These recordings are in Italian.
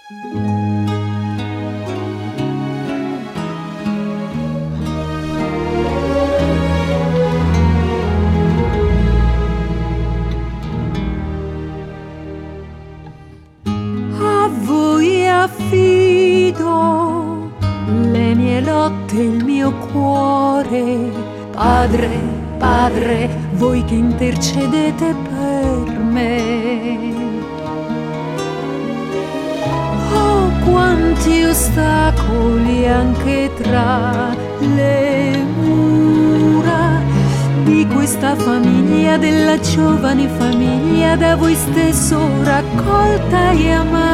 A voi affido le mie lotte, il mio cuore. Padre, Padre, voi che intercedete per me. Oh, quanti ostacoli anche tra le mura di questa famiglia, della giovane famiglia da voi stesso raccolta e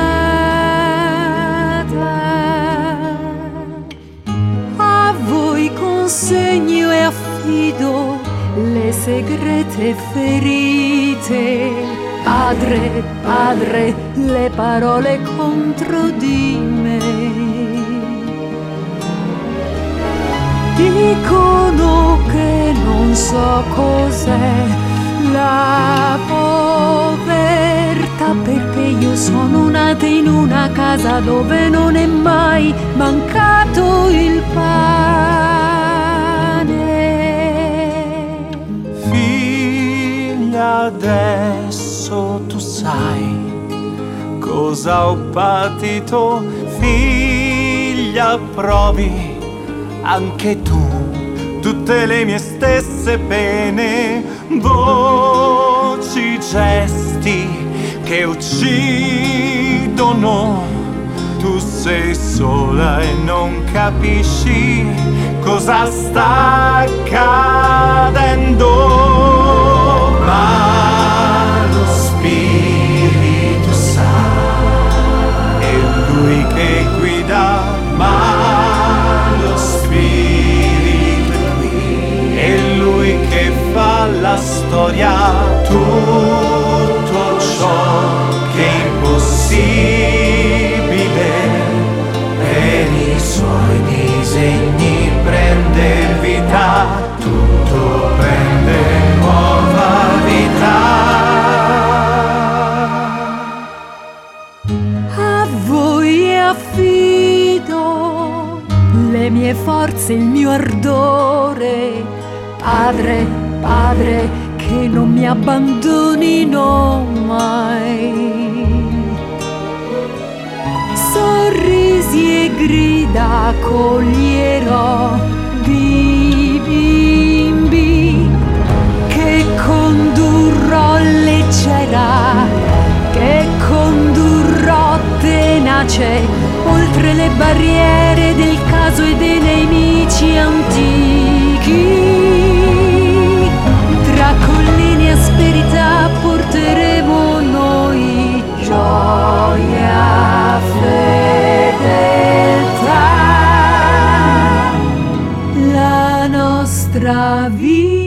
amata. A voi consegno e affido le segrete ferite. Padre, Padre, le parole contro di me. Dicono che non so cos'è la povertà, perché io sono nata in una casa dove non è mai mancato il pane. Figlia, adesso tu sai cosa ho patito. Figlia, provi anche tu tutte le mie stesse pene, voci, gesti che uccidono. Tu sei sola e non capisci cosa sta accadendo, ma lo Spirito sa, è Lui che guida, ma lo Spirito è qui, è Lui che fa la storia. Tutto ciò che è impossibile per i Suoi disegni prende vita, tutto prende nuova vita. A voi affido le mie forze, il mio ardore. Padre, Padre, che non mi abbandonino mai. Sorrisi e grida accoglierò di bimbi, che condurrò leggera, che condurrò tenace oltre le barriere del caso e dei nemici antichi. Tra colline e asperità porteremo noi gioia, fedeltà, la nostra vita.